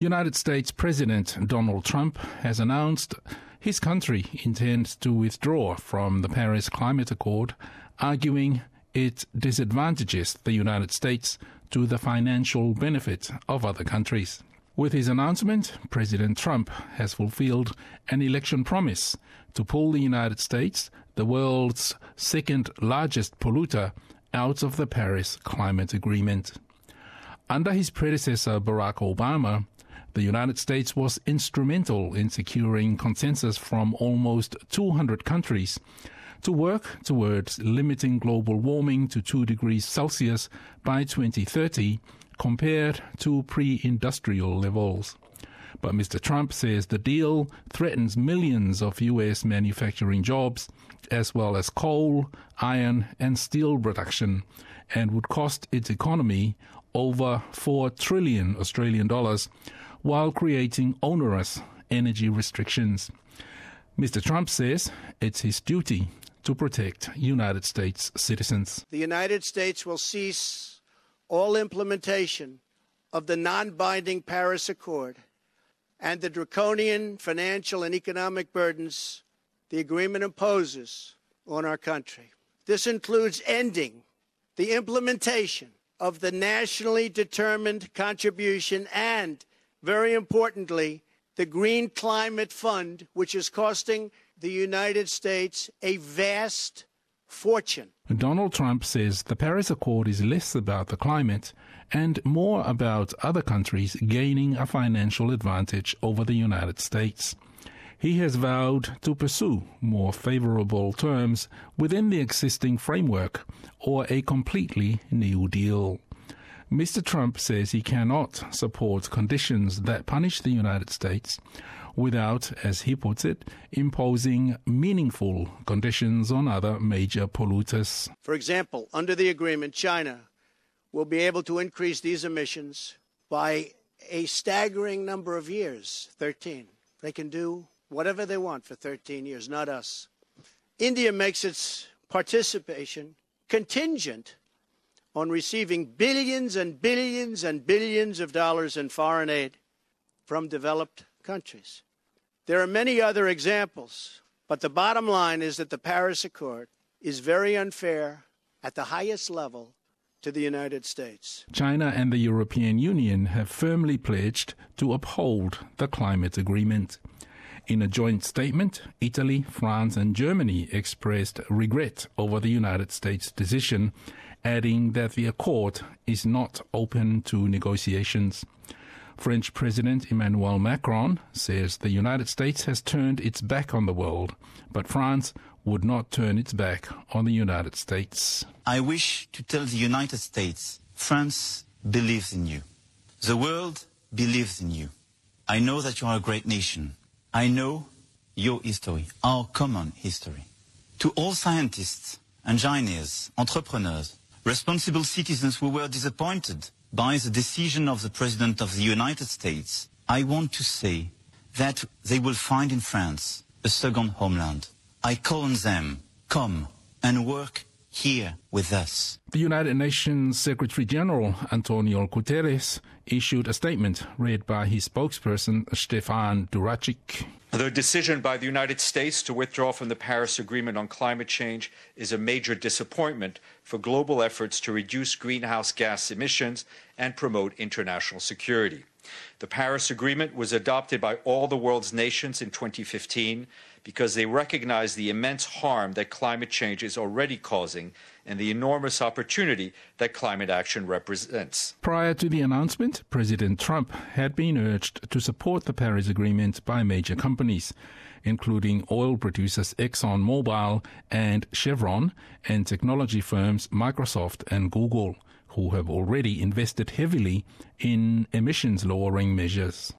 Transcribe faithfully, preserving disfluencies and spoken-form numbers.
United States President Donald Trump has announced his country intends to withdraw from the Paris Climate Accord, arguing it disadvantages the United States to the financial benefit of other countries. With his announcement, President Trump has fulfilled an election promise to pull the United States, the world's second largest polluter, out of the Paris Climate Agreement. Under his predecessor Barack Obama, the United States was instrumental in securing consensus from almost two hundred countries to work towards limiting global warming to two degrees Celsius by twenty thirty, compared to pre-industrial levels. But Mister Trump says the deal threatens millions of U S manufacturing jobs, as well as coal, iron and steel production, and would cost its economy over four trillion Australian dollars, while creating onerous energy restrictions. Mister Trump says it's his duty to protect United States citizens. The United States will cease all implementation of the non-binding Paris Accord and the draconian financial and economic burdens the agreement imposes on our country. This includes ending the implementation of the nationally determined contribution and, very importantly, the Green Climate Fund, which is costing the United States a vast fortune. Donald Trump says the Paris Accord is less about the climate and more about other countries gaining a financial advantage over the United States. He has vowed to pursue more favorable terms within the existing framework or a completely new deal. Mister Trump says he cannot support conditions that punish the United States without, as he puts it, imposing meaningful conditions on other major polluters. For example, under the agreement, China will be able to increase these emissions by a staggering number of years, thirteen. They can do whatever they want for thirteen years, not us. India makes its participation contingent on receiving billions and billions and billions of dollars in foreign aid from developed countries. There are many other examples, but the bottom line is that the Paris Accord is very unfair at the highest level to the United States. China and the European Union have firmly pledged to uphold the climate agreement. In a joint statement, Italy, France and Germany expressed regret over the United States' decision, adding that the accord is not open to negotiations. French President Emmanuel Macron says the United States has turned its back on the world, but France would not turn its back on the United States. I wish to tell the United States, France believes in you. The world believes in you. I know that you are a great nation. I know your history, our common history. To all scientists, engineers, entrepreneurs, responsible citizens who were disappointed by the decision of the President of the United States, I want to say that they will find in France a second homeland. I call on them, come and work here with us. The United Nations Secretary General Antonio Guterres issued a statement read by his spokesperson Stefan Duracic. The decision by the United States to withdraw from the Paris Agreement on climate change is a major disappointment for global efforts to reduce greenhouse gas emissions and promote international security. The Paris Agreement was adopted by all the world's nations in twenty fifteen because they recognize the immense harm that climate change is already causing and the enormous opportunity that climate action represents. Prior to the announcement, President Trump had been urged to support the Paris Agreement by major companies, including oil producers ExxonMobil and Chevron, and technology firms Microsoft and Google, who have already invested heavily in emissions-lowering measures.